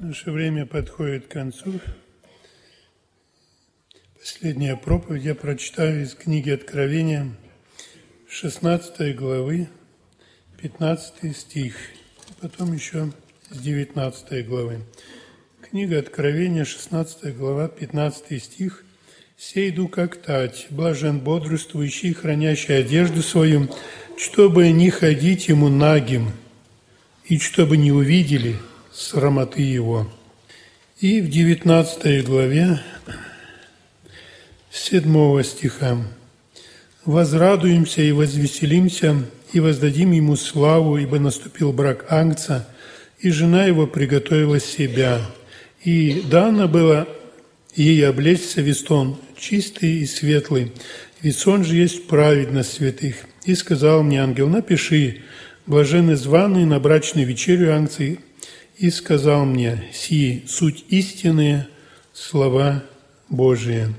Наше время подходит к концу. Последняя проповедь я прочитаю из книги Откровения, 16 главы, 15 стих, потом еще с 19 главы. Книга Откровения, 16 глава, 15 стих. «Сей иду как тать, блажен бодрствующий, хранящий одежду свою, чтобы не ходить ему нагим, и чтобы не увидели срамоты его». И в 19 главе 7 стиха: «Возрадуемся и возвеселимся, и воздадим ему славу, ибо наступил брак Агнца, и жена его приготовила себя, и дано было ей облечься вестон чистый и светлый, весон же есть праведность святых. И сказал мне ангел: напиши: блаженны званые на брачную вечерю Агнца. И сказал мне: сии суть истинные слова Божии».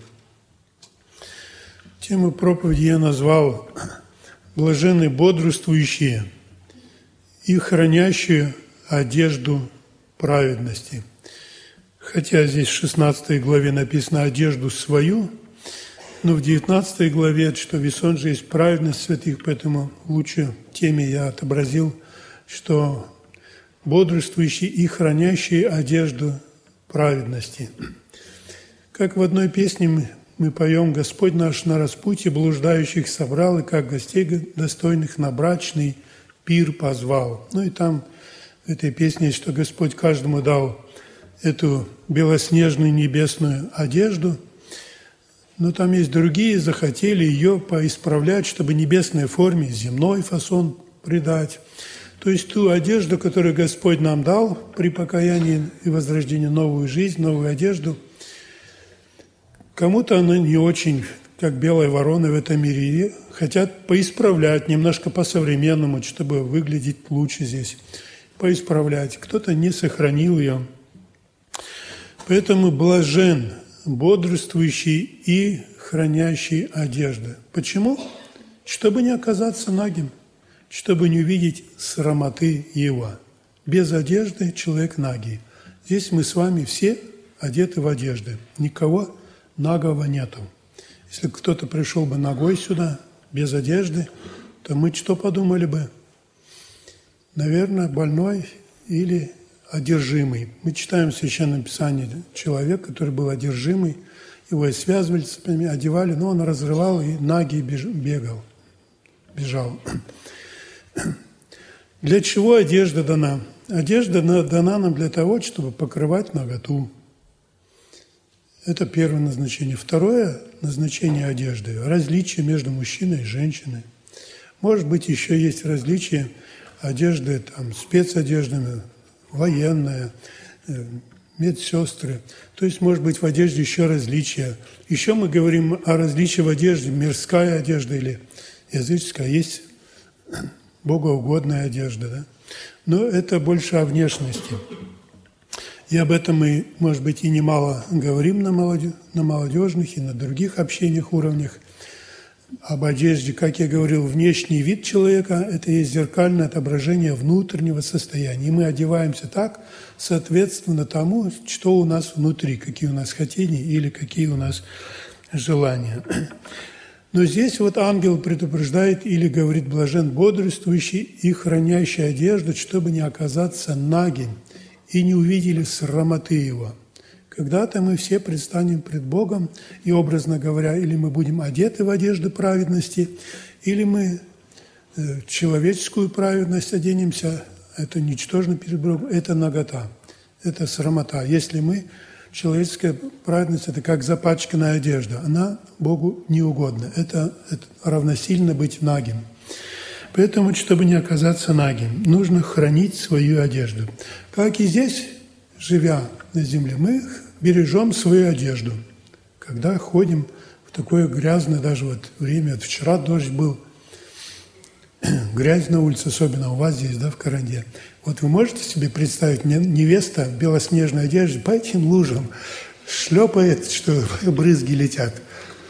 Тему проповеди я назвал «Блаженны бодрствующие и хранящие одежду праведности». Хотя здесь в 16 главе написано «одежду свою», но в 19 главе, что весон же есть праведность святых, поэтому лучше в теме я отобразил, что бодрствующие и хранящие одежду праведности. Как в одной песне мы поем: «Господь наш на распутье блуждающих собрал, и как гостей достойных на брачный пир позвал». Ну и там в этой песне есть, что Господь каждому дал эту белоснежную небесную одежду, но там есть другие, захотели ее поисправлять, чтобы небесной форме земной фасон придать. То есть ту одежду, которую Господь нам дал при покаянии и возрождении, новую жизнь, новую одежду, кому-то она не очень, как белая ворона в этом мире, и хотят поисправлять немножко по-современному, чтобы выглядеть лучше здесь, поисправлять. Кто-то не сохранил ее. Поэтому блажен бодрствующий и хранящий одежду. Почему? Чтобы не оказаться нагим, чтобы не увидеть срамоты его. Без одежды человек нагий. Здесь мы с вами все одеты в одежды. Никого нагого нету. Если кто-то пришел бы нагой сюда, без одежды, то мы что подумали бы? Наверное, больной или одержимый. Мы читаем в Священном Писании человек, который был одержимый, его и связывали цепями, одевали, но он разрывал и нагий бежал. Для чего одежда дана? Одежда дана нам для того, чтобы покрывать наготу. Это первое назначение. Второе назначение одежды – различие между мужчиной и женщиной. Может быть, еще есть различия одежды, там, спецодеждами, военная, медсестры. То есть, может быть, в одежде еще различия. Еще мы говорим о различии в одежде, мирская одежда или языческая. Есть богоугодная одежда, да? Но это больше о внешности. И об этом мы, может быть, и немало говорим на молодежных и на других общениях, уровнях. Об одежде, как я говорил, внешний вид человека – это есть зеркальное отображение внутреннего состояния. И мы одеваемся так, соответственно тому, что у нас внутри, какие у нас хотения или какие у нас желания. Но здесь вот ангел предупреждает или говорит: блажен бодрствующий и хранящий одежду, чтобы не оказаться нагим и не увидели срамоты его. Когда-то мы все предстанем пред Богом, и, образно говоря, или мы будем одеты в одежду праведности, или мы человеческую праведность оденемся. Это ничтожно перед Богом, это нагота, это срамота. Если мы, человеческая праведность – это как запачканная одежда, она Богу не угодна. Это равносильно быть нагим. Поэтому, чтобы не оказаться нагим, нужно хранить свою одежду. Как и здесь, живя на земле, мы бережем свою одежду. Когда ходим в такое грязное даже вот время, вот вчера дождь был, грязь на улице, особенно у вас здесь, да, в Каранде. Вот вы можете себе представить, невеста в белоснежной одежде по этим лужам шлепает, что брызги летят.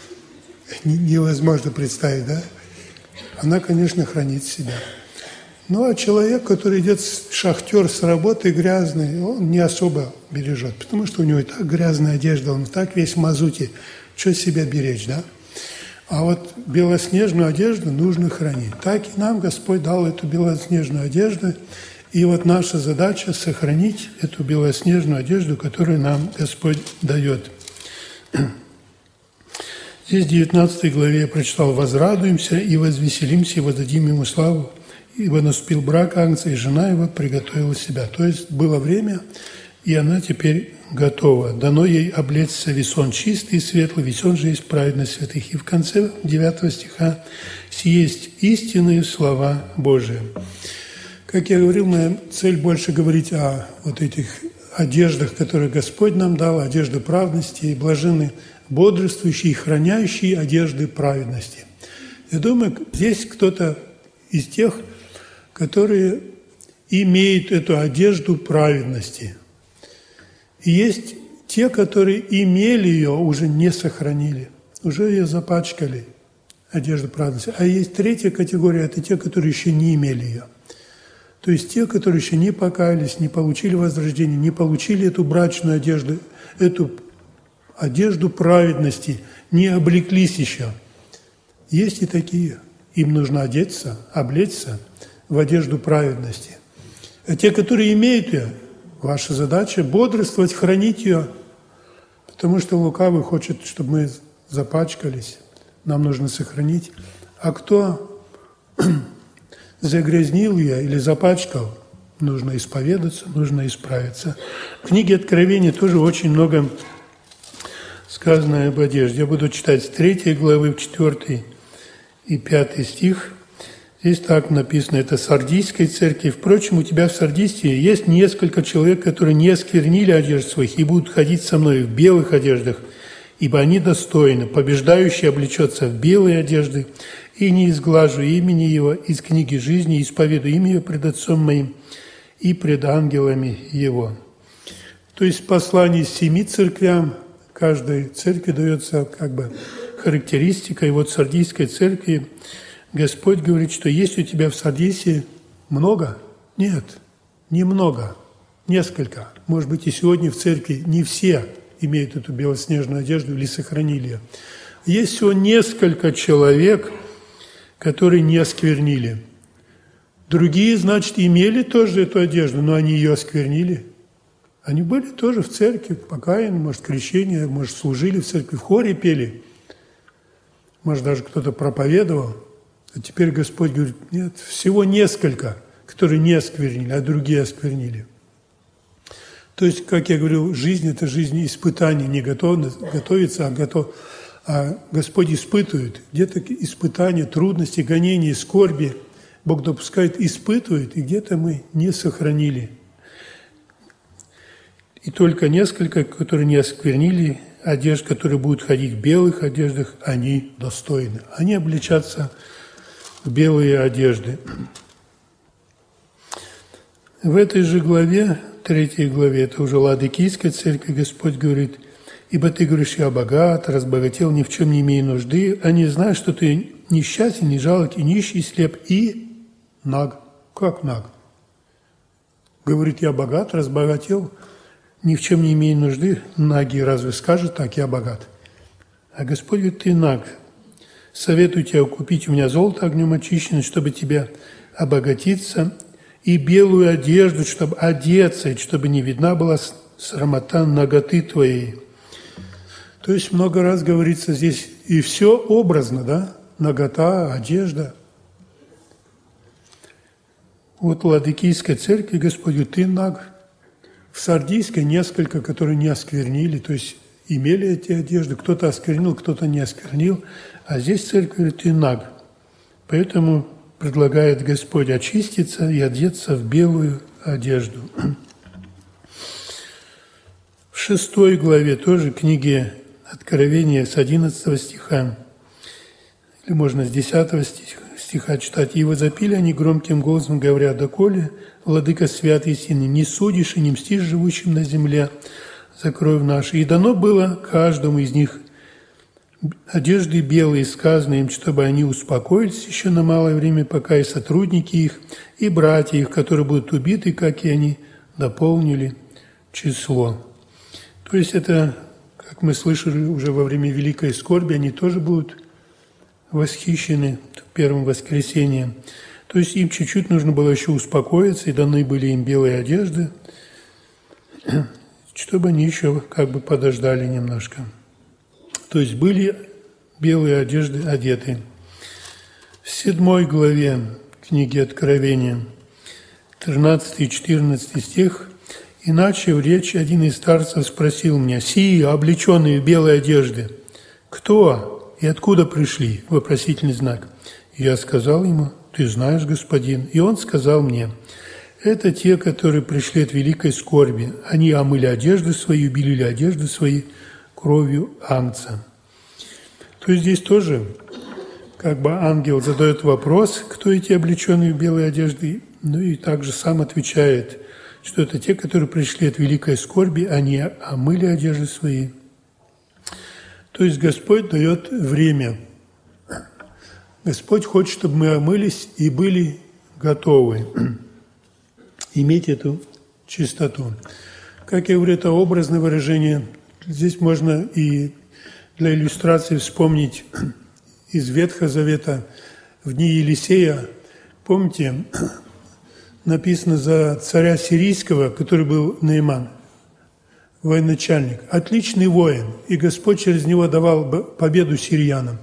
Невозможно представить, да? Она, конечно, хранит себя. Ну, а человек, который идет, шахтер с работы грязный, он не особо бережет, потому что у него и так грязная одежда, он и так весь в мазуте, что себя беречь, да? А вот белоснежную одежду нужно хранить. Так и нам Господь дал эту белоснежную одежду, и вот наша задача – сохранить эту белоснежную одежду, которую нам Господь дает. Здесь в 19 главе я прочитал: «Возрадуемся и возвеселимся, и воздадим Ему славу, ибо наступил брак Агнца, и жена Его приготовила себя». То есть было время, и она теперь готова. Дано ей облечься весон чистый и светлый, весон же есть праведность святых. И в конце 9 стиха «Сие есть истинные слова Божии». Как я говорил, моя цель больше говорить о вот этих одеждах, которые Господь нам дал, одежды праведности, и блаженны бодрствующие и хранящие одежды праведности. Я думаю, здесь кто-то из тех, которые имеют эту одежду праведности. И есть те, которые имели ее, уже не сохранили, уже ее запачкали, одежду праведности. А есть третья категория – это те, которые еще не имели ее. То есть те, которые еще не покаялись, не получили возрождение, не получили эту брачную одежду, эту одежду праведности, не облеклись еще. Есть и такие. Им нужно одеться, облечься в одежду праведности. А те, которые имеют ее, ваша задача – бодрствовать, хранить ее, потому что лукавый хочет, чтобы мы запачкались. Нам нужно сохранить. А кто загрязнил ее или запачкал, нужно исповедаться, нужно исправиться. В книге Откровения тоже очень много сказано об одежде. Я буду читать с 3 главы, 4 и 5 стих. Здесь так написано: это Сардийской церкви. Впрочем, у тебя в Сардисе есть несколько человек, которые не осквернили одежд своих и будут ходить со мной в белых одеждах, ибо они достойны. Побеждающий облечется в белые одежды, и не изглажу имени его из книги жизни, и исповедую имя его пред Отцом моим и пред ангелами его». То есть в послании 7 церквям, каждой церкви дается как бы характеристика. И вот в Сардийской церкви Господь говорит, что есть у тебя в Сардисе много? Нет, немного, несколько. Может быть, и сегодня в церкви не все имеют эту белоснежную одежду или сохранили ее. Есть всего несколько человек, которые не осквернили. Другие, значит, имели тоже эту одежду, но они ее осквернили. Они были тоже в церкви, покаяны, может, крещение, может, служили в церкви, в хоре пели, может, даже кто-то проповедовал. А теперь Господь говорит: нет, всего несколько, которые не осквернили, а другие осквернили. То есть, как я говорил, жизнь – это жизнь испытаний, не готовится, а Господь испытывает. Где-то испытания, трудности, гонения, скорби Бог допускает, испытывает, и где-то мы не сохранили. И только несколько, которые не осквернили одежд, которые будут ходить в белых одеждах, они достойны. Они облечатся в белые одежды. В этой же главе, 3 главе, это уже Ладикийская церковь, Господь говорит: «Ибо ты говоришь, я богат, разбогател, ни в чем не имею нужды, а не знаешь, что ты несчастен, не жалок, и нищий, и слеп, и наг». Как наг? Говорит: я богат, разбогател, ни в чем не имею нужды. Наги разве скажет так: я богат? А Господь говорит: ты наг. Советую тебя купить у меня золото огнем очищенное, чтобы тебе обогатиться, и белую одежду, чтобы одеться, и чтобы не видна была срамота наготы твоей. То есть много раз говорится здесь, и все образно, да? Нагота, одежда. Вот в Ладикийской церкви Господь говорит: ты наг. В Сардийской несколько, которые не осквернили, то есть имели эти одежды, кто-то осквернил, кто-то не осквернил, а здесь церковь говорит: ты наг. Поэтому предлагает Господь очиститься и одеться в белую одежду. В 6 главе тоже книги Откровения с 11 стиха, или можно с 10 стиха читать. «И возопили они громким голосом, говоря: доколе, владыка святый и сильный, не судишь и не мстишь живущим на земле за кровь нашу. И дано было каждому из них одежды белые, сказано им, чтобы они успокоились еще на малое время, пока и сотрудники их, и братья их, которые будут убиты, как и они, дополнили число». То есть это, как мы слышали уже во время Великой Скорби, они тоже будут восхищены первым воскресением. То есть им чуть-чуть нужно было еще успокоиться, и даны были им белые одежды, чтобы они еще как бы подождали немножко. То есть были белые одежды одеты. В 7 главе книги Откровения, 13 и 14 стих, «И начав речь, один из старцев спросил меня: сии, облеченные в белые одежды, кто и откуда пришли?» Вопросительный знак. И я сказал ему: «Ты знаешь, господин». И он сказал мне: «Это те, которые пришли от великой скорби. Они омыли одежды свои, убелили одежды свои кровью агнца». То есть здесь тоже как бы ангел задает вопрос, кто эти облеченные в белые одежды, ну и также сам отвечает, что это те, которые пришли от великой скорби, они омыли одежды свои. То есть Господь дает время. Господь хочет, чтобы мы омылись и были готовы иметь эту чистоту. Как я говорю, это образное выражение. Здесь можно и для иллюстрации вспомнить из Ветхого Завета в дни Елисея. Помните, написано за царя сирийского, который был Нааман, военачальник, отличный воин, и Господь через него давал победу сириянам.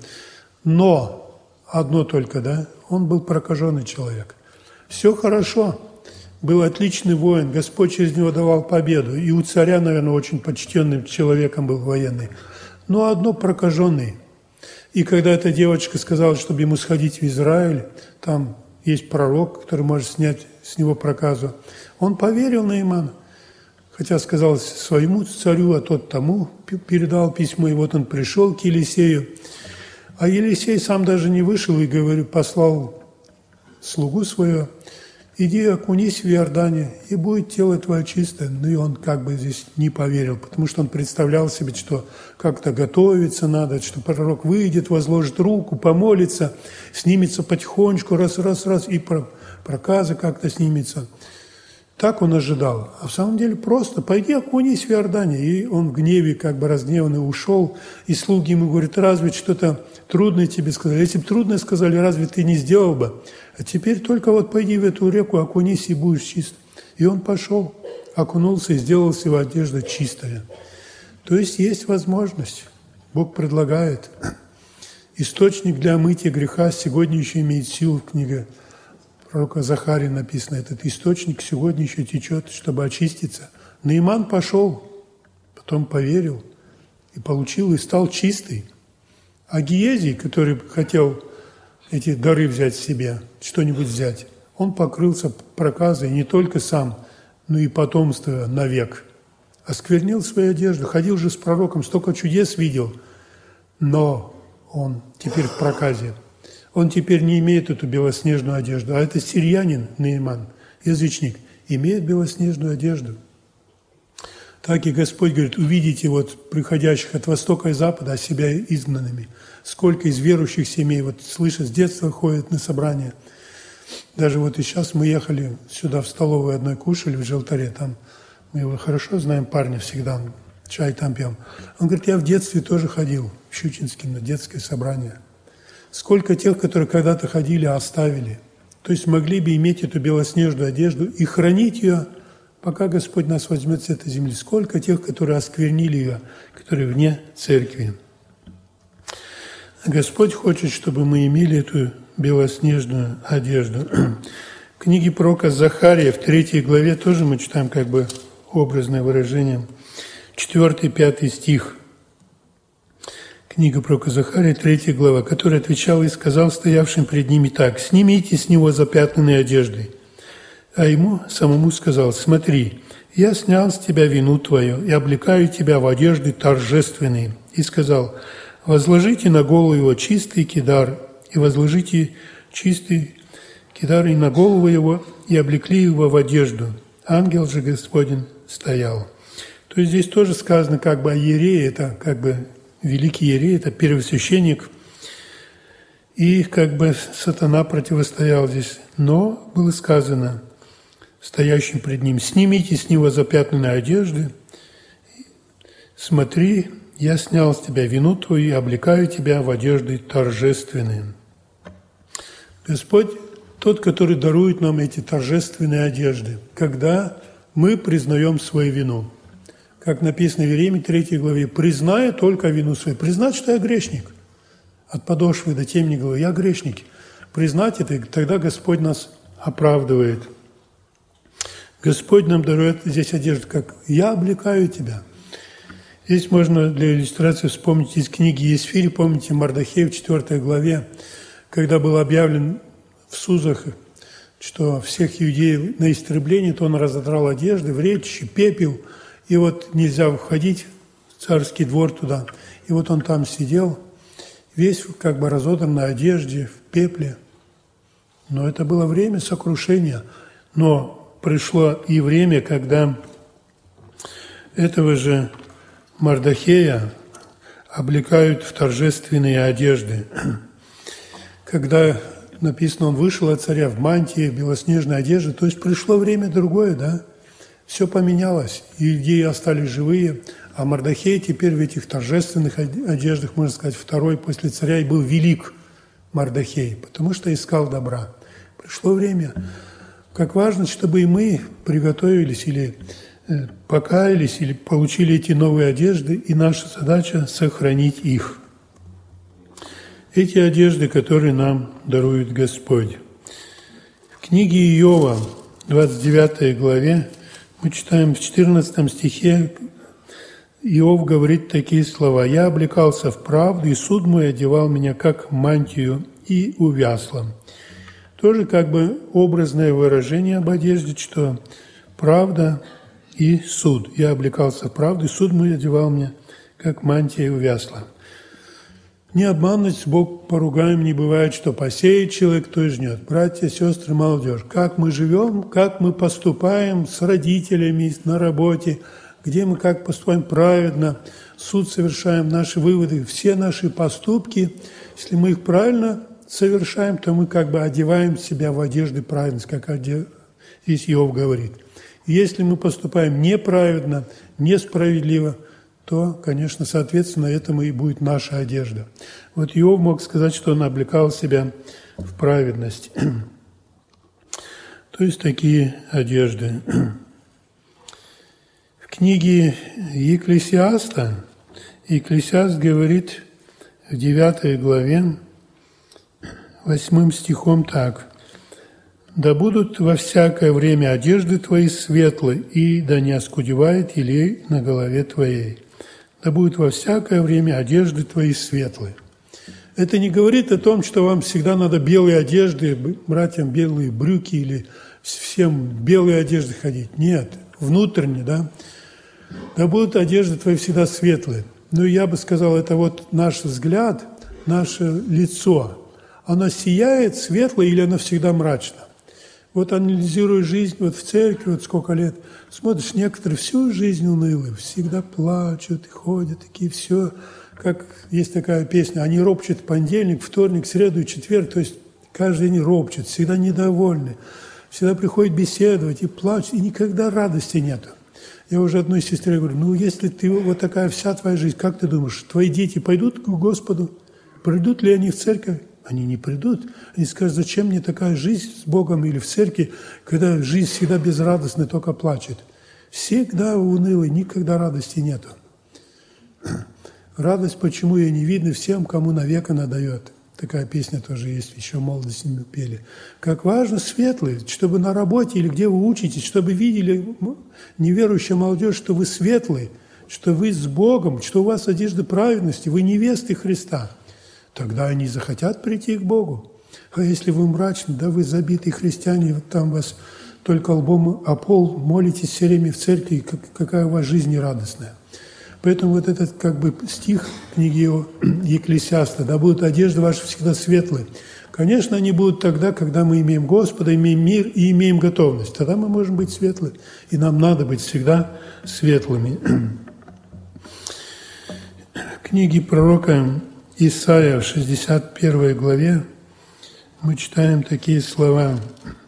Но одно только, он был прокаженный человек. Все хорошо, был отличный воин, Господь через него давал победу, и у царя, наверное, очень почтенным человеком был военный. Но одно прокаженный. И когда эта девочка сказала, чтобы ему сходить в Израиль, там есть пророк, который может снять с него проказу, он поверил Нааману. Хотя сказал своему царю, а тот тому передал письмо, и вот он пришел к Елисею. А Елисей сам даже не вышел и послал слугу своего: иди окунись в Иордане, и будет тело твое чистое. Ну и он как бы здесь не поверил, потому что он представлял себе, что как-то готовиться надо, что пророк выйдет, возложит руку, помолится, снимется потихонечку, раз, и проказа как-то снимется. Так он ожидал. А в самом деле просто пойди окунись в Иордане. И он в гневе, как бы разгневанный, ушел. И слуги ему говорят: разве что-то трудное тебе сказали? Если бы трудное сказали, разве ты не сделал бы? А теперь только вот пойди в эту реку, окунись, и будешь чист. И он пошел, окунулся и сделал его одежда чистая. То есть возможность. Бог предлагает. Источник для омытия греха сегодня еще имеет силу. В книге пророка Захария написано, этот источник сегодня еще течет, чтобы очиститься. Нааман пошел, потом поверил, и получил, и стал чистый. А Гиезий, который хотел эти дары взять себе, что-нибудь взять, он покрылся проказой не только сам, но и потомство навек. Осквернил свою одежду, ходил же с пророком, столько чудес видел, но он теперь в проказе. Он теперь не имеет эту белоснежную одежду, а это сириянин Нааман, язычник, имеет белоснежную одежду. Так и Господь говорит: увидите вот приходящих от востока и запада, а себя изгнанными. Сколько из верующих семей, вот слышат, с детства ходят на собрания. Даже вот и сейчас мы ехали сюда в столовую одной кушали в Желтаре, там мы его хорошо знаем, парня всегда, чай там пьем. Он говорит: я в детстве тоже ходил в Щучинске на детское собрание. Сколько тех, которые когда-то ходили, оставили. То есть могли бы иметь эту белоснежную одежду и хранить ее, пока Господь нас возьмет с этой земли. Сколько тех, которые осквернили ее, которые вне церкви. Господь хочет, чтобы мы имели эту белоснежную одежду. В книге пророка Захария, в 3 главе, тоже мы читаем как бы образное выражение. 4-5 стих. Книга пророка Захария, 3 глава, который отвечал и сказал стоявшим пред ними так: «Снимите с него запятнанные одежды». А ему самому сказал: «Смотри, я снял с тебя вину твою и облекаю тебя в одежды торжественные». И сказал: «Возложите на голову его чистый кидар, и возложите чистый кидар и на голову его, и облекли его в одежду. Ангел же Господень стоял». То есть здесь тоже сказано как бы о иерее, это как бы великий иерей, это первосвященник, и как бы сатана противостоял здесь. Но было сказано стоящим пред ним: «Снимите с него запятнанные одежды, смотри, я снял с тебя вину твою и облекаю тебя в одежды торжественные». Господь тот, который дарует нам эти торжественные одежды, когда мы признаем свою вину. Как написано в Иеремии 3 главе: «Признай только вину свою». Признать, что я грешник. От подошвы до темени головы. Я грешник. Признать это, и тогда Господь нас оправдывает. Господь нам дарует здесь одежду, как «я облекаю тебя». Здесь можно для иллюстрации вспомнить из книги Есфирь, помните, Мардохей в 4 главе, когда был объявлен в Сузах, что всех иудеев на истребление, то он разодрал одежды в речи, пепел, и вот нельзя входить в царский двор туда. И вот он там сидел, весь как бы разодран на одежде, в пепле. Но это было время сокрушения. Но пришло и время, когда этого же Мардохея облекают в торжественные одежды. Когда написано, он вышел от царя в мантии, в белоснежной одежде, то есть пришло время другое, да? Все поменялось, иудеи остались живые, а Мардохей теперь в этих торжественных одеждах, можно сказать, второй после царя, и был велик Мардохей, потому что искал добра. Пришло время. Как важно, чтобы и мы приготовились или покаялись, или получили эти новые одежды, и наша задача – сохранить их. Эти одежды, которые нам дарует Господь. В книге Иова, 29 главе, мы читаем в 14 стихе, Иов говорит такие слова: «Я облекался в правду, и суд мой одевал меня, как мантию, и увясло». Тоже как бы образное выражение об одежде, что правда и суд. Я облекался в правду, и суд мой одевал меня, как мантия, и увясло. Не обмануть, Бог поругаем, не бывает, что посеет человек, то и жнет. Братья, сестры, молодежь, как мы живем, как мы поступаем с родителями на работе, где мы как поступаем праведно, суд совершаем, наши выводы, все наши поступки, если мы их правильно совершаем, то мы как бы одеваем себя в одежды праведности, как здесь Иов говорит. Если мы поступаем неправедно, несправедливо, то, конечно, соответственно, этому и будет наша одежда. Вот Иов мог сказать, что он облекал себя в праведность. То есть такие одежды. В книге Екклесиаста Екклесиаст говорит в 9 главе 8 стихом так: «Да будут во всякое время одежды твои светлые, и да не оскудевает елей на голове твоей». Да будут во всякое время одежды твои светлые. Это не говорит о том, что вам всегда надо белые одежды, братьям белые брюки или всем белые одежды ходить. Нет, внутренне, да. Да будут одежды твои всегда светлые. Но я бы сказал, это вот наш взгляд, наше лицо. Оно сияет светло или оно всегда мрачно? Вот анализируя жизнь вот в церкви, вот сколько лет, смотришь, некоторые всю жизнь унылые, всегда плачут, ходят такие, все, как есть такая песня, они ропчут в понедельник, вторник, среду и четверг, то есть каждый день ропчут, всегда недовольны, всегда приходят беседовать и плачут, и никогда радости нету. Я уже одной сестре говорю, ну если ты вот такая вся твоя жизнь, как ты думаешь, твои дети пойдут к Господу? Придут ли они в церковь? Они не придут. Они скажут, зачем мне такая жизнь с Богом или в церкви, когда жизнь всегда безрадостная, только плачет. Всегда унылый, никогда радости нету. Радость, почему ее не видно всем, кому навек она дает. Такая песня тоже есть, еще в молодости мы пели. Как важно светлые, чтобы на работе или где вы учитесь, чтобы видели неверующая молодежь, что вы светлые, что вы с Богом, что у вас одежда праведности, вы невесты Христа. Тогда они захотят прийти к Богу. А если вы мрачны, да вы забитые христиане, вот там вас только лбом о пол молитесь все время в церкви, какая у вас жизнь нерадостная. Поэтому вот этот как бы стих книги Екклесиаста, да будут одежды ваши всегда светлые. Конечно, они будут тогда, когда мы имеем Господа, имеем мир и имеем готовность. Тогда мы можем быть светлыми, и нам надо быть всегда светлыми. В книге пророка Исаия в 61 главе мы читаем такие слова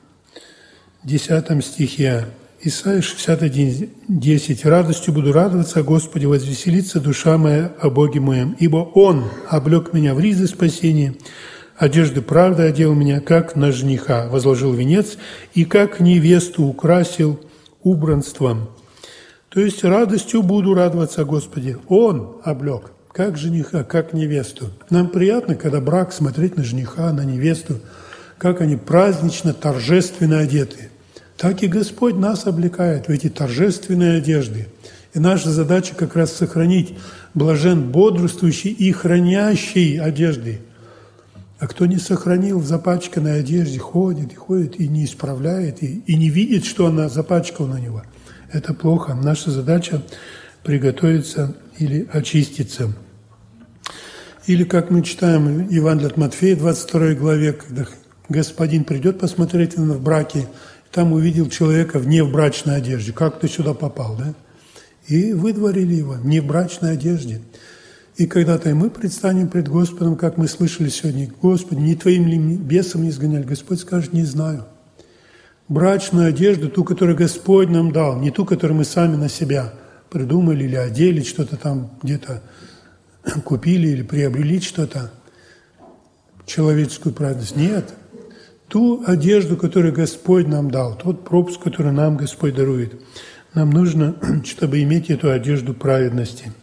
в 10 стихе. Исаия 61:10. «Радостью буду радоваться о Господе, возвеселится душа моя о Боге моем, ибо Он облек меня в ризы спасения, одежды правды одел меня, как на жениха, возложил венец, и как невесту украсил убранством». То есть радостью буду радоваться о Господе. Он облек, как жениха, как невесту. Нам приятно, когда брак, смотреть на жениха, на невесту, как они празднично, торжественно одеты. Так и Господь нас облекает в эти торжественные одежды. И наша задача как раз сохранить блажен бодрствующий и хранящий одежды. А кто не сохранил в запачканной одежде, ходит и не исправляет, и не видит, что она запачкана у него, это плохо. Наша задача приготовиться или очиститься. Или, как мы читаем в Евангелии от Матфея, 22 главе, когда Господин придет посмотреть в браке, там увидел человека в невбрачной одежде. Как ты сюда попал, да? И выдворили его в невбрачной одежде. И когда-то и мы предстанем пред Господом, как мы слышали сегодня: «Господи, не Твоим ли бесом не изгоняли?» Господь скажет: «Не знаю». Брачную одежду, ту, которую Господь нам дал, не ту, которую мы сами на себя придумали или одели, что-то там где-то купили или приобрели что-то, человеческую праведность. Нет. Ту одежду, которую Господь нам дал, тот пропуск, который нам Господь дарует. Нам нужно, чтобы иметь эту одежду праведности.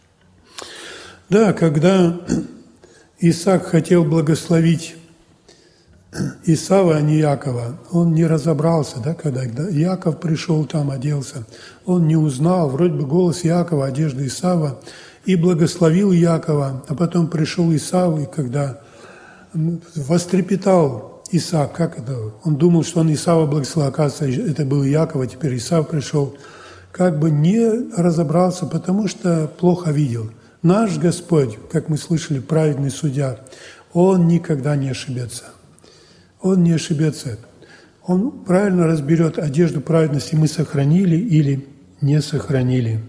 Да, когда Исаак хотел благословить Исава, а не Якова, он не разобрался, да, когда Яков пришел там, оделся, он не узнал, вроде бы голос Якова, одежду Исава, и благословил Якова, а потом пришел Исав, и когда вострепетал Исаак, как это? Он думал, что он Исава благословил, оказывается, это был Яков, а теперь Исав пришел. Как бы не разобрался, потому что плохо видел. Наш Господь, как мы слышали, праведный судья, Он никогда не ошибется. Он не ошибется. Он правильно разберет одежду праведности, мы сохранили или не сохранили.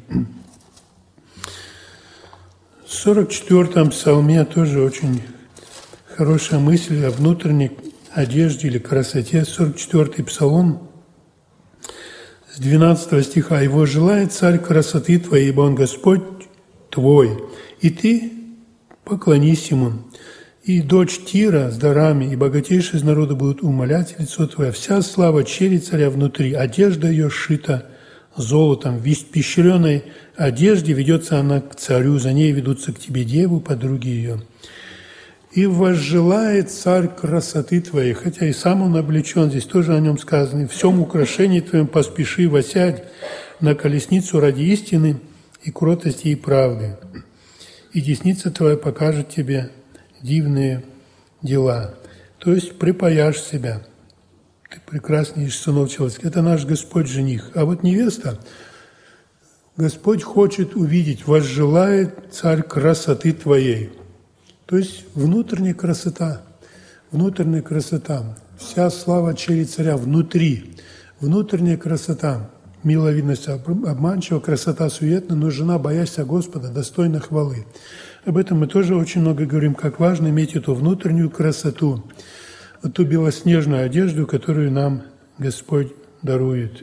В 44-м псалме тоже очень хорошая мысль о внутренней одежде или красоте. 44-й псалом с 12 стиха. «Его желает царь красоты твоей, ибо он Господь твой, и ты поклонись ему. И дочь Тира с дарами, и богатейшие из народа будут умолять лицо твое. Вся слава чери царя внутри, одежда ее сшита золотом. В испещренной одежде ведется она к царю, за ней ведутся к тебе девы, подруги ее. И возжелает царь красоты твоей». Хотя и сам он облечен, здесь тоже о нем сказано. «В всем украшении твоем поспеши, восядь на колесницу ради истины и кротости и правды. И десница твоя покажет тебе дивные дела». То есть припаяшь себя. Ты прекраснейший сынок человеческий. Это наш Господь жених. А вот невеста, Господь хочет увидеть: возжелает царь красоты твоей. То есть внутренняя красота. Внутренняя красота. Вся слава чери царя внутри. Внутренняя красота. Миловидность обманчива, красота суетна, но жена, боящаяся Господа, достойна хвалы. Об этом мы тоже очень много говорим, как важно иметь эту внутреннюю красоту, вот ту белоснежную одежду, которую нам Господь дарует.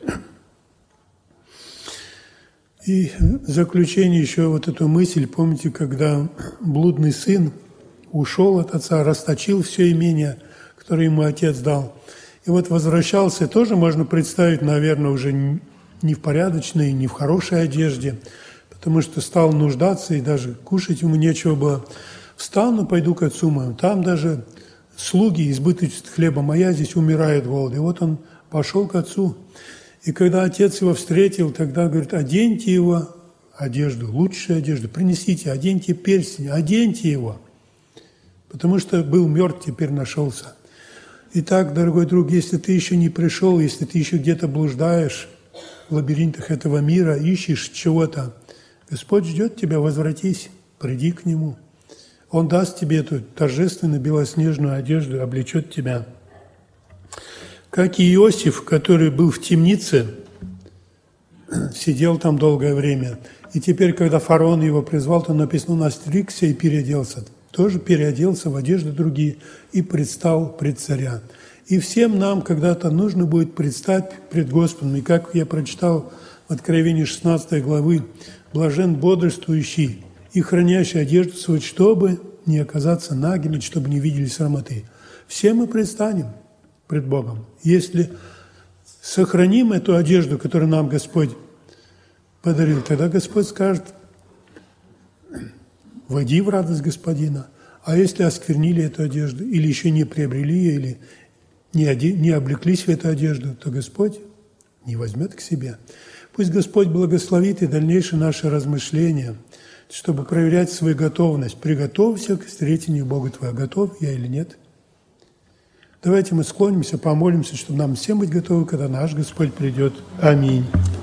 И в заключение еще вот эту мысль, помните, когда блудный сын ушел от отца, расточил все имение, которое ему отец дал, и вот возвращался, тоже можно представить, наверное, уже не в порядочной, не в хорошей одежде, потому что стал нуждаться, и даже кушать ему нечего было. «Встану, пойду к отцу моему». Там даже слуги избыточат хлебом, а я здесь умираю от голода. И вот он пошел к отцу. И когда отец его встретил, тогда говорит: оденьте его одежду, лучшую одежду, принесите, оденьте перстень, оденьте его. Потому что был мертв, теперь нашелся. Итак, дорогой друг, если ты еще не пришел, если ты еще где-то блуждаешь в лабиринтах этого мира, ищешь чего-то, Господь ждет тебя: возвратись, приди к Нему. Он даст тебе эту торжественную белоснежную одежду, облечет тебя. Как и Иосиф, который был в темнице, сидел там долгое время. И теперь, когда фараон его призвал, то написано, он остригся и переоделся. Тоже переоделся в одежды другие и предстал пред царя. И всем нам когда-то нужно будет предстать пред Господом. И как я прочитал в Откровении 16 главы, «Блажен бодрствующий и хранящий одежду свою, чтобы не оказаться нагими, чтобы не видели срамоты». Все мы предстанем пред Богом. Если сохраним эту одежду, которую нам Господь подарил, тогда Господь скажет: «Войди в радость Господина». А если осквернили эту одежду, или еще не приобрели ее, или не облеклись в эту одежду, то Господь не возьмет к себе. Пусть Господь благословит и дальнейшие наши размышления, чтобы проверять свою готовность. Приготовься к встретению Бога твоего. Готов я или нет? Давайте мы склонимся, помолимся, чтобы нам всем быть готовы, когда наш Господь придет. Аминь.